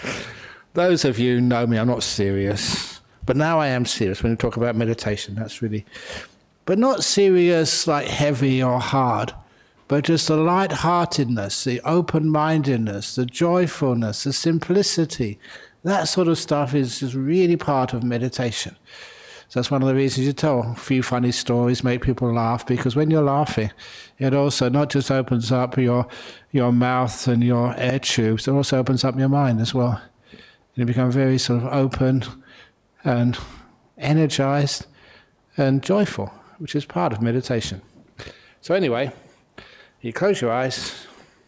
Those of you who know me, I'm not serious. But now I am serious when we talk about meditation. That's really... But not serious like heavy or hard, but just the light-heartedness, the open-mindedness, the joyfulness, the simplicity. That sort of stuff is just really part of meditation. So that's one of the reasons you tell a few funny stories, make people laugh, because when you're laughing, it also not just opens up your mouth and your air tubes, it also opens up your mind as well. You become very sort of open and energized and joyful, which is part of meditation. So anyway, you close your eyes.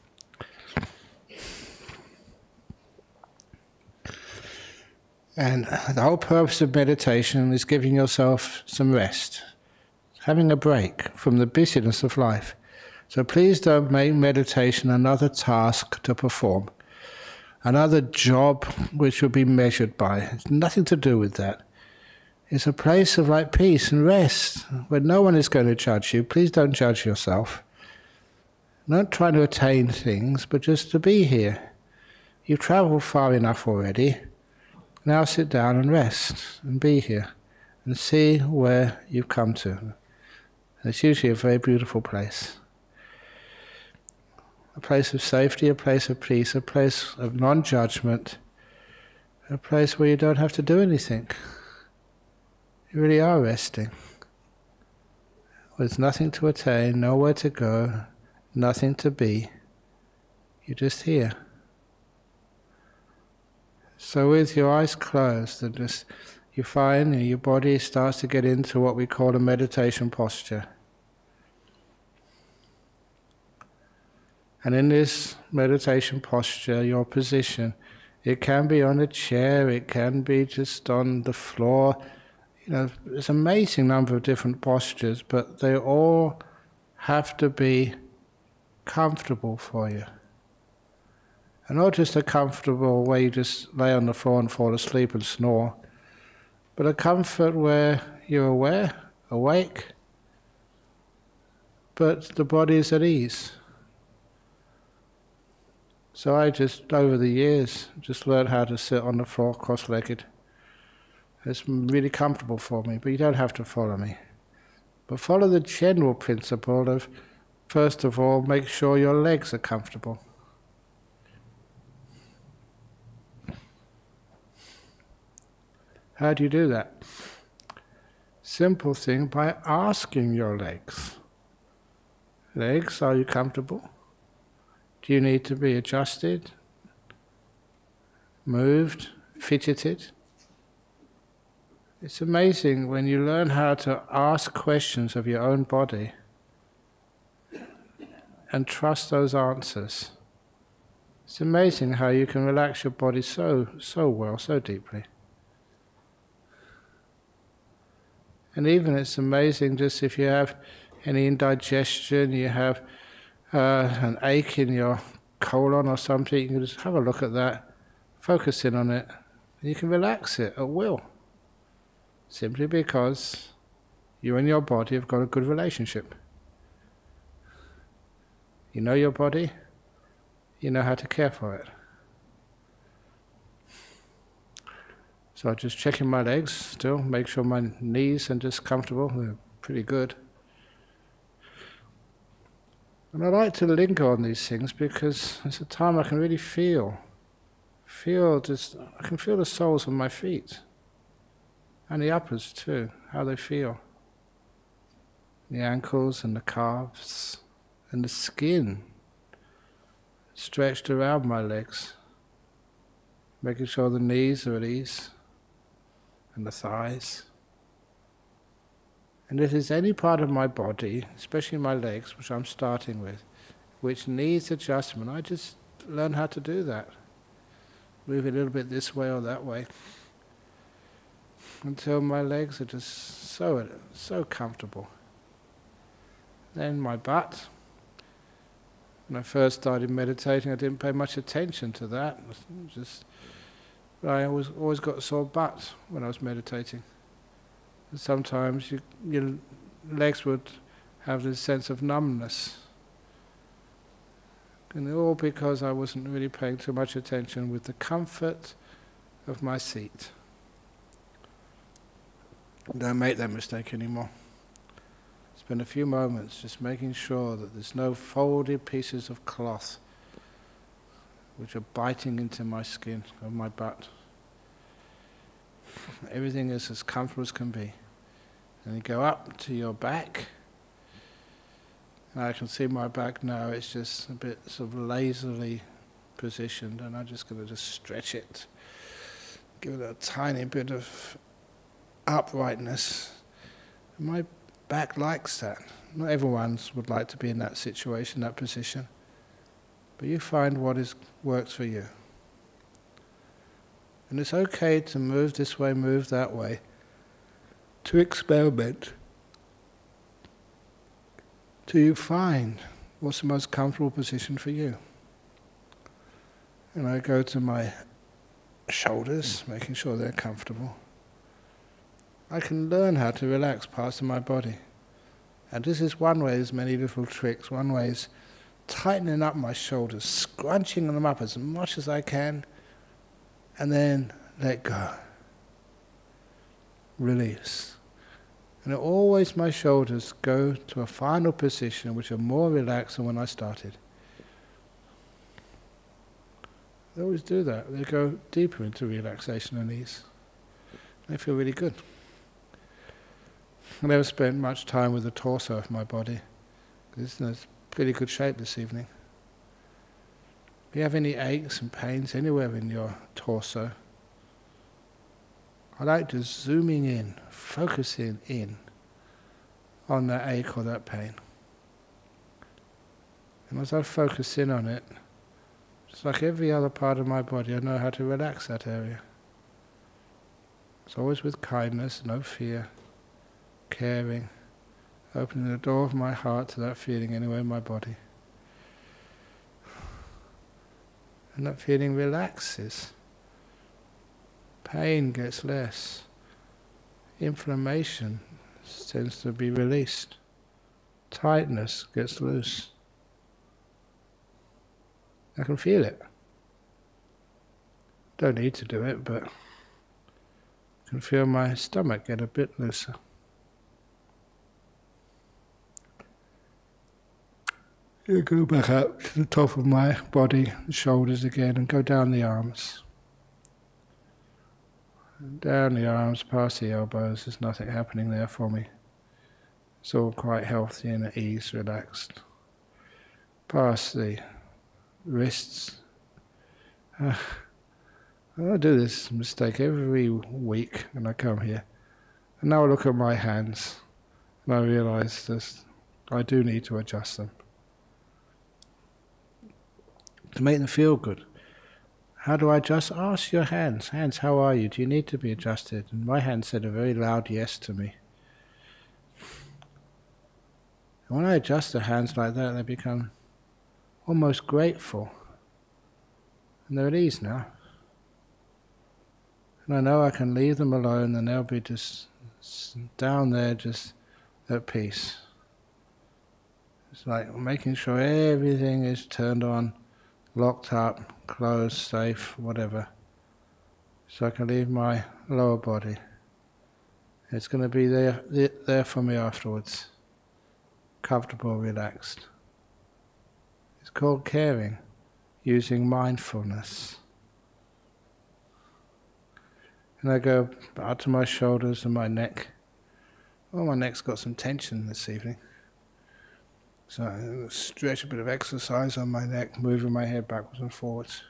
And the whole purpose of meditation is giving yourself some rest, having a break from the busyness of life. So please don't make meditation another task to perform, another job which will be measured by. It's nothing to do with that. It's a place of like peace and rest, where no one is going to judge you. Please don't judge yourself. Not trying to attain things, but just to be here. You've traveled far enough already. Now sit down and rest and be here and see where you've come to. And it's usually a very beautiful place. A place of safety, a place of peace, a place of non-judgment, a place where you don't have to do anything. You really are resting. There's nothing to attain, nowhere to go, nothing to be. You're just here. So with your eyes closed, and just you find your body starts to get into what we call a meditation posture. And in this meditation posture, your position, it can be on a chair, it can be just on the floor. You know, there's an amazing number of different postures, but they all have to be comfortable for you. And not just a comfortable way you just lay on the floor and fall asleep and snore, but a comfort where you're aware, awake, but the body is at ease. So I just, over the years, just learned how to sit on the floor cross-legged. It's really comfortable for me, but you don't have to follow me. But follow the general principle of, first of all, make sure your legs are comfortable. How do you do that? Simple thing, by asking your legs. Legs, are you comfortable? Do you need to be adjusted, moved, fidgeted? It's amazing when you learn how to ask questions of your own body and trust those answers. It's amazing how you can relax your body so well, so deeply. And even it's amazing just if you have any indigestion, you have an ache in your colon or something, you can just have a look at that, focus in on it, and you can relax it at will. Simply because you and your body have got a good relationship. You know your body, you know how to care for it. So I'm just checking my legs still, make sure my knees are just comfortable, they're pretty good. And I like to linger on these things because it's a time I can really feel I can feel the soles of my feet. And the uppers too, how they feel. The ankles and the calves and the skin stretched around my legs. Making sure the knees are at ease and the thighs. And if there's any part of my body, especially my legs, which I'm starting with, which needs adjustment, I just learn how to do that. Move a little bit this way or that way, until my legs are just so comfortable. Then my butt. When I first started meditating, I didn't pay much attention to that. I always got a sore butt when I was meditating. And sometimes your legs would have this sense of numbness. And all because I wasn't really paying too much attention with the comfort of my seat. Don't make that mistake anymore. Spend a few moments just making sure that there's no folded pieces of cloth which are biting into my skin or my butt. Everything is as comfortable as can be. And you go up to your back. And I can see my back now, it's just a bit sort of lazily positioned, and I'm just going to just stretch it. Give it a tiny bit of uprightness. My back likes that. Not everyone would like to be in that situation, that position. But you find what works for you. And it's okay to move this way, move that way, to experiment, till you find what's the most comfortable position for you. And I go to my shoulders, making sure they're comfortable. I can learn how to relax parts of my body. And this is one way, there's many little tricks. One way is tightening up my shoulders, scrunching them up as much as I can, and then let go. Release. And always my shoulders go to a final position which are more relaxed than when I started. They always do that. They go deeper into relaxation and ease. They feel really good. I never spent much time with the torso of my body. It's in pretty good shape this evening. If you have any aches and pains anywhere in your torso, I like just zooming in, focusing in on that ache or that pain. And as I focus in on it, just like every other part of my body, I know how to relax that area. It's always with kindness, no fear, caring, opening the door of my heart to that feeling anywhere in my body. And that feeling relaxes. Pain gets less. Inflammation tends to be released. Tightness gets loose. I can feel it. Don't need to do it, but I can feel my stomach get a bit looser. You go back up to the top of my body, the shoulders again, and go down the arms. Down the arms, past the elbows, there's nothing happening there for me. It's all quite healthy and at ease, relaxed. Past the wrists. I do this mistake every week when I come here. And now I look at my hands, and I realise this, I do need to adjust them. To make them feel good. How do I adjust? Ask your hands. Hands, how are you? Do you need to be adjusted? And my hand said a very loud yes to me. And when I adjust the hands like that, they become almost grateful. And they're at ease now. And I know I can leave them alone and they'll be just down there, just at peace. It's like making sure everything is turned on, locked up, closed, safe, whatever. So I can leave my lower body. It's going to be there for me afterwards. Comfortable, relaxed. It's called caring, using mindfulness. And I go out to my shoulders and my neck. Oh, my neck's got some tension this evening. So I stretch a bit of exercise on my neck, moving my head backwards and forwards.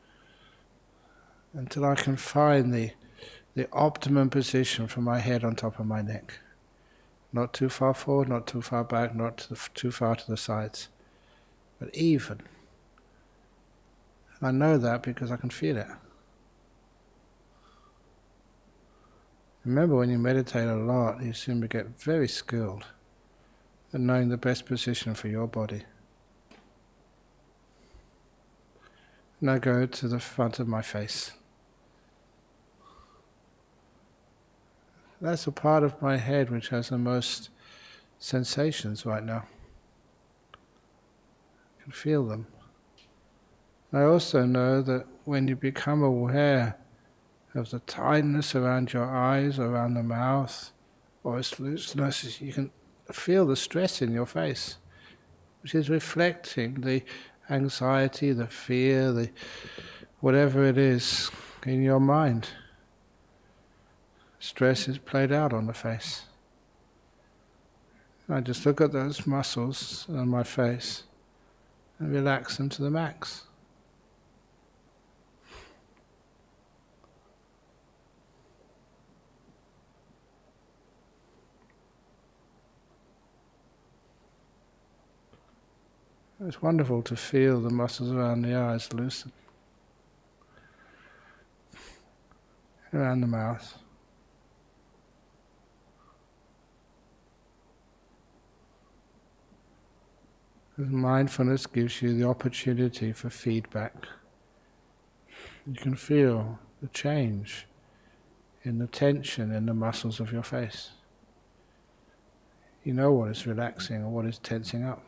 Until I can find the optimum position for my head on top of my neck. Not too far forward, not too far back, not too far to the sides. But even. And I know that because I can feel it. Remember, when you meditate a lot, you seem to get very skilled at knowing the best position for your body. Now go to the front of my face. That's a part of my head which has the most sensations right now. I can feel them. I also know that when you become aware of the tightness around your eyes, around the mouth, or its looseness, you can feel the stress in your face, which is reflecting the anxiety, the fear, the whatever it is in your mind. Stress is played out on the face. I just look at those muscles on my face and relax them to the max. It's wonderful to feel the muscles around the eyes loosen, around the mouth. Because mindfulness gives you the opportunity for feedback. You can feel the change in the tension in the muscles of your face. You know what is relaxing or what is tensing up.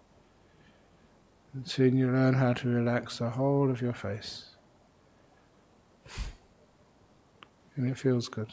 And soon you learn how to relax the whole of your face. And it feels good.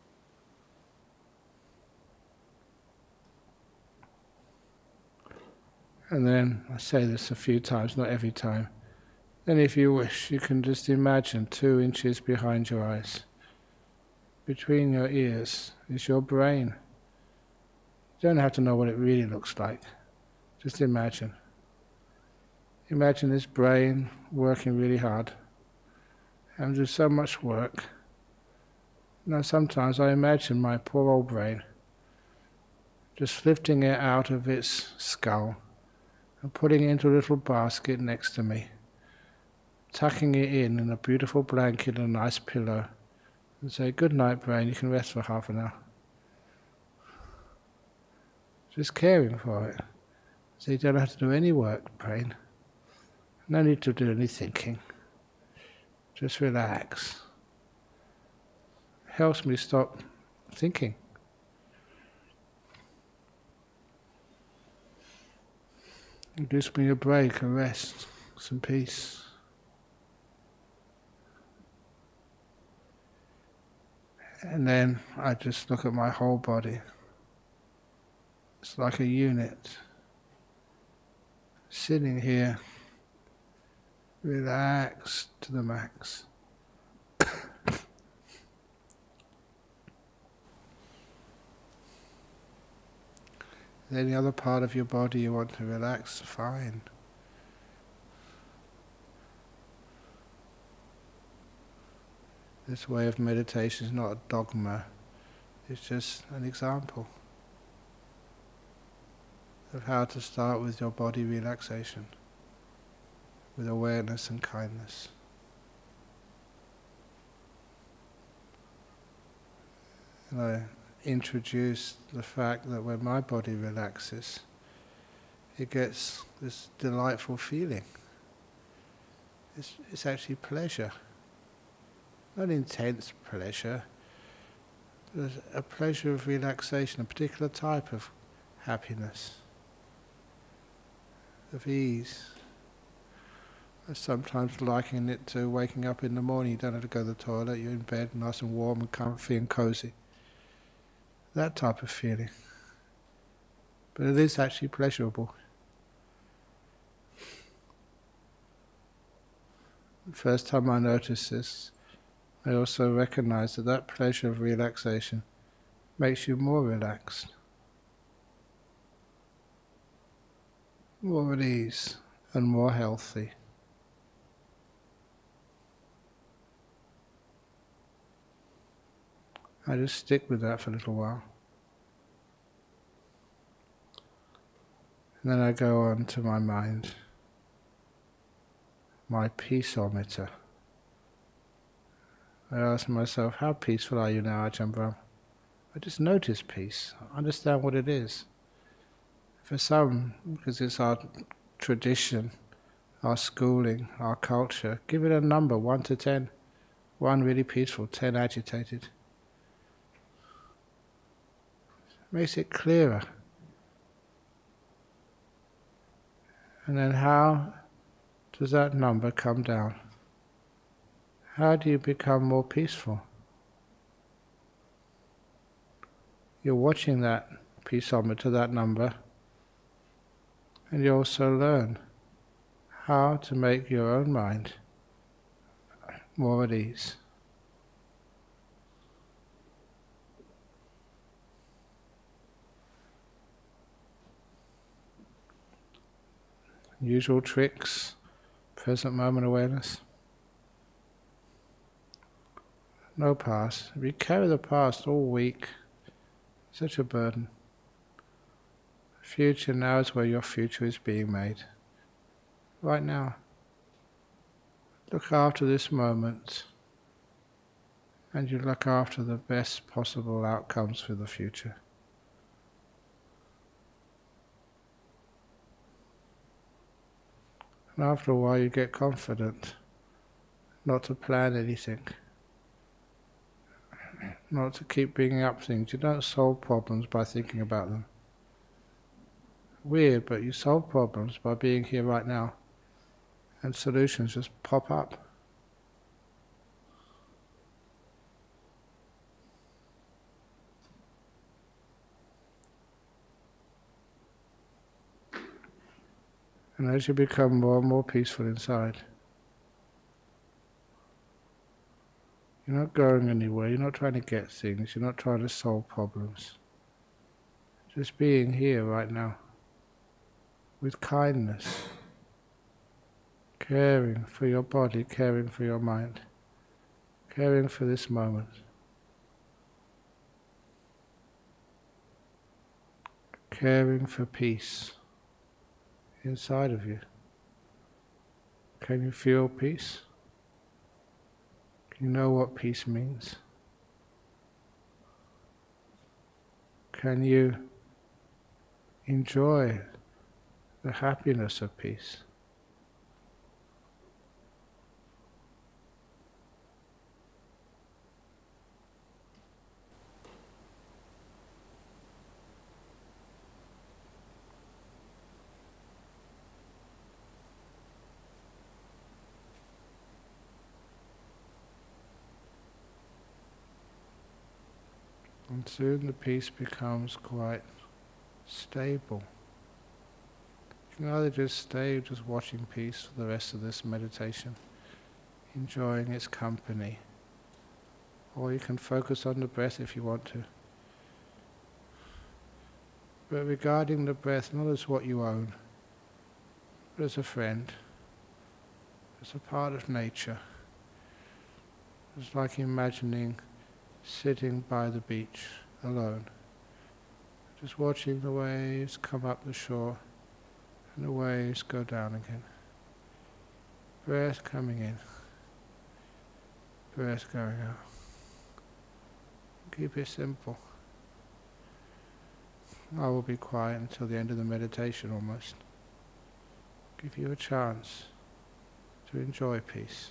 And then, I say this a few times, not every time, then if you wish, you can just imagine 2 inches behind your eyes. Between your ears is your brain. You don't have to know what it really looks like. Just imagine. Imagine this brain working really hard and do so much work. Now sometimes I imagine my poor old brain just lifting it out of its skull and putting it into a little basket next to me, tucking it in a beautiful blanket and a nice pillow, and say, "Good night, brain, you can rest for half an hour." Just caring for it. So you don't have to do any work, brain. No need to do any thinking. Just relax. Helps me stop thinking. It gives me a break, a rest, some peace. And then I just look at my whole body. It's like a unit. Sitting here, relaxed to the max. Any other part of your body you want to relax, fine. This way of meditation is not a dogma, it's just an example of how to start with your body relaxation, with awareness and kindness. And I introduced the fact that when my body relaxes, it gets this delightful feeling. It's actually pleasure. Not intense pleasure, but a pleasure of relaxation, a particular type of happiness, of ease. I sometimes liken it to waking up in the morning, you don't have to go to the toilet, you're in bed nice and warm and comfy and cozy. That type of feeling. But it is actually pleasurable. The first time I noticed this, I also recognized that that pleasure of relaxation makes you more relaxed, more at ease, and more healthy. I just stick with that for a little while. And then I go on to my mind, my peaceometer. I ask myself, how peaceful are you now, Ajahn Brahm? I just notice peace, I understand what it is. For some, because it's our tradition, our schooling, our culture, give it a number, 1 to 10. 1 really peaceful, 10 agitated. Makes it clearer. And then how does that number come down? How do you become more peaceful? You're watching that peaceometer, that number, and you also learn how to make your own mind more at ease. Usual tricks, present moment awareness. No past. If you carry the past all week, such a burden. Future, now is where your future is being made. Right now. Look after this moment, and you look after the best possible outcomes for the future. And after a while you get confident not to plan anything, not to keep bringing up things. You don't solve problems by thinking about them. Weird, but you solve problems by being here right now, and solutions just pop up. And as you become more and more peaceful inside, you're not going anywhere, you're not trying to get things, you're not trying to solve problems. Just being here right now, with kindness, caring for your body, caring for your mind, caring for this moment. Caring for peace inside of you. Can you feel peace? Can you know what peace means? Can you enjoy the happiness of peace? And soon the peace becomes quite stable. You can either just stay just watching peace for the rest of this meditation, enjoying its company, or you can focus on the breath if you want to. But regarding the breath not as what you own, but as a friend, as a part of nature. It's like imagining sitting by the beach alone, just watching the waves come up the shore and the waves go down again. Breath coming in, breath going out. Keep it simple. I will be quiet until the end of the meditation almost. Give you a chance to enjoy peace.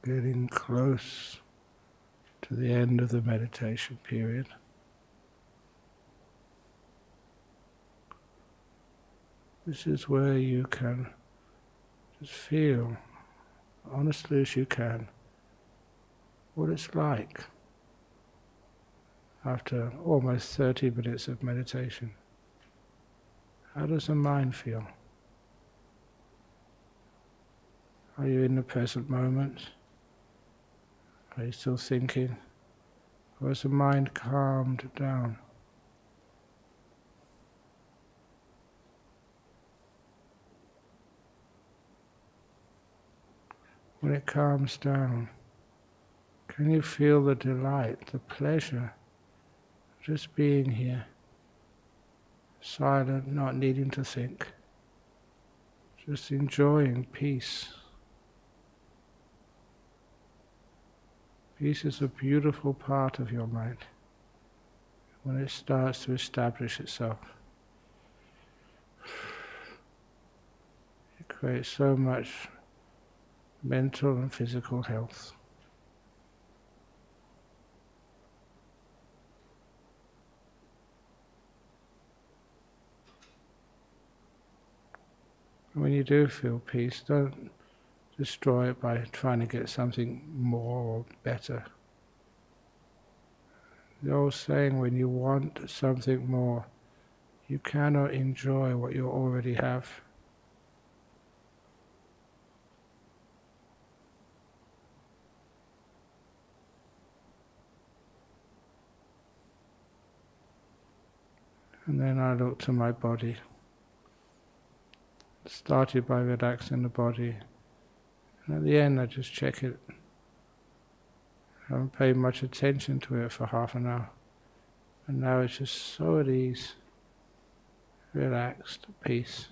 Getting close to the end of the meditation period. This is where you can just feel, honestly as you can, what it's like after almost 30 minutes of meditation. How does the mind feel? Are you in the present moment? Are you still thinking? Or has the mind calmed down? When it calms down, can you feel the delight, the pleasure of just being here, silent, not needing to think, just enjoying peace? Peace is a beautiful part of your mind when it starts to establish itself. It creates so much mental and physical health. When you do feel peace, don't destroy it by trying to get something more or better. The old saying, when you want something more, you cannot enjoy what you already have. And then I look to my body. Started by relaxing the body. And at the end I just check it. I haven't paid much attention to it for half an hour. And now it's just so at ease, relaxed, peace.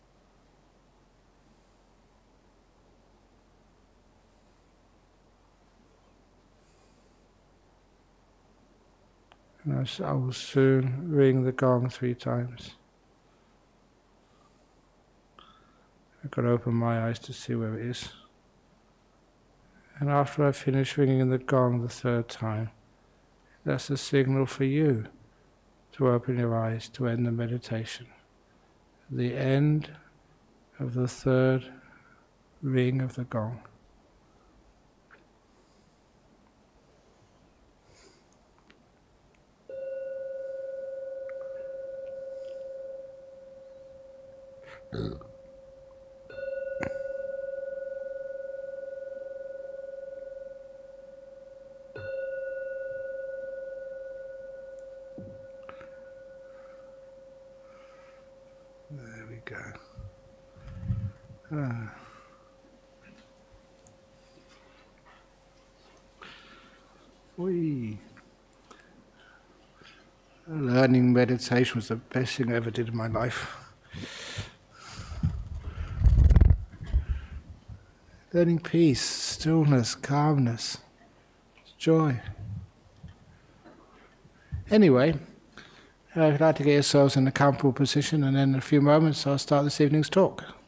And I will soon ring the gong 3 times. I've got to open my eyes to see where it is. And after I finish ringing the gong the 3rd time, that's a signal for you to open your eyes to end the meditation. The end of the 3rd ring of the gong. There we go. Learning meditation was the best thing I ever did in my life. Learning peace, stillness, calmness, joy. Anyway, I'd like to get yourselves in a comfortable position, and in a few moments I'll start this evening's talk.